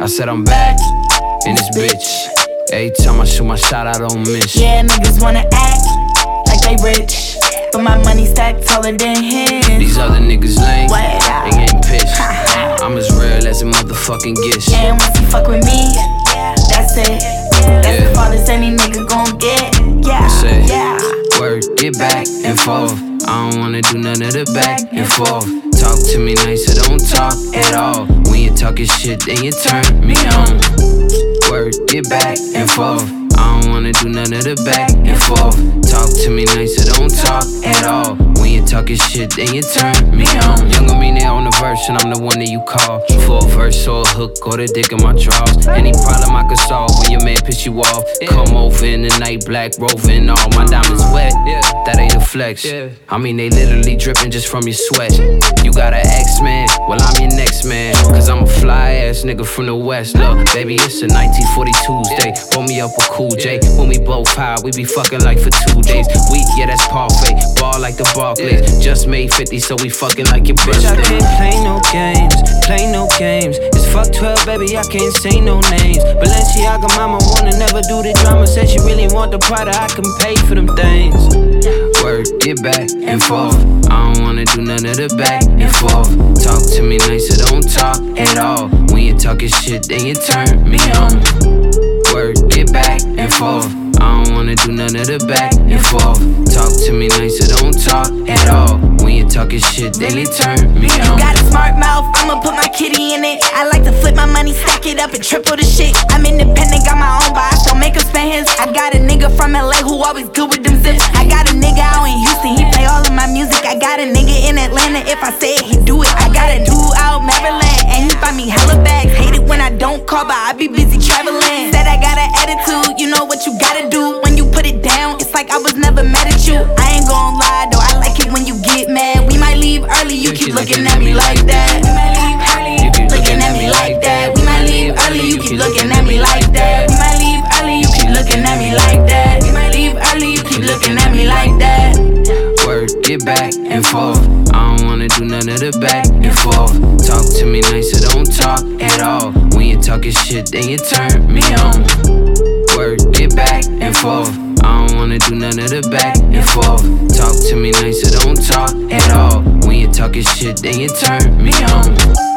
I said I'm back in this bitch. Every time I shoot my shot, I don't miss. Yeah, niggas wanna act like they rich, but my money stacked taller than his. These other niggas lame, What? they ain't pissed. I'm as real as a motherfucking gish. And once you fuck with me, that's it. That's the farthest any nigga gon' get. Yeah, Say, yeah. word, get back and forth. I don't wanna do none of the back and forth. Talk to me nice, or don't talk at all. When you talking shit, then you turn me on. Word, get back and forth. I don't wanna do none of the back and forth. Talk to me nice, or don't talk at all. When you talking shit, then you turn me on. Younger me there on the verse, and I'm the one that you call. For a verse or a hook, or the dick in my drawers. Any problem I could solve when your man piss you off. Come over in the night, black roving, all my diamonds wet. That ain't a flex. I mean, they literally dripping just from your sweat. You got an ex-man, well, I'm your next man. Cause I'm a fly-ass nigga from the West. Look, baby, it's a 1940 Tuesday. Roll me up with Cool J. When we both high, we be fucking like for 2 days. Yeah, that's parfait. Ball like the Barclays. Just made 50, so we fucking like your birthday. Bitch, I can't play no games, play no games. It's fuck 12, baby, I can't say no names. Balenciaga mama wanna never do the drama. Said she really want the Prada, I can pay for them things. Word, get back and forth. I don't wanna do none of the back and forth. Talk to me nice, or don't talk at all. When you talking shit, then you turn me on. Word, get back and forth. I don't wanna do none of the back and forth. Talk to me nice, or don't talk at all. When you talking shit, then you turn me on. Got a smart mouth, I'ma put my kitty in it. I like to flip my money, stack it up and triple the shit. I'm independent, got my own boss, don't make him spend his. I got a nigga from LA who always good with them zips. I got a nigga out in Houston, he play all of my music. I got a nigga in Atlanta, if I say it, he do it. I got a dude out Maryland, and he buy me hella bags. Hate it when I don't call, but I be busy traveling. Said I got an attitude, you know what you gotta do. When you put it down, it's like I was never mad at you. I ain't gon' lie though, I like it when you get mad. We might leave early, you keep looking at me like that. We might leave early, you keep looking at me like that. We might leave early, you keep looking at me like that. We might leave early, you keep looking at me like that. We might leave early, you keep looking at me like that. Word, get back and forth. I don't wanna do none of the back and forth. Talk to me nice, or don't talk at all. When you talking shit, then you turn me on. Word, get back and forth. I don't wanna do none of the back and forth. Talk to me nice, or don't talk at all. When you talking shit, then you turn me on.